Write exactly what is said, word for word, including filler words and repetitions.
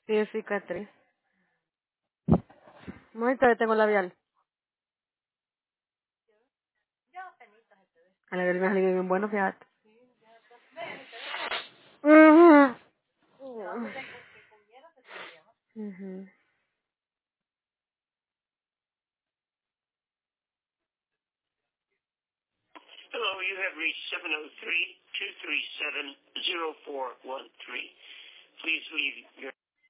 Tiene cicatriz. Ahorita le tengo labial. A la del viaje bien bueno, fíjate. Ujú. Ujú. Hello, you have reached seven oh three, two three seven, oh four one three. Please leave your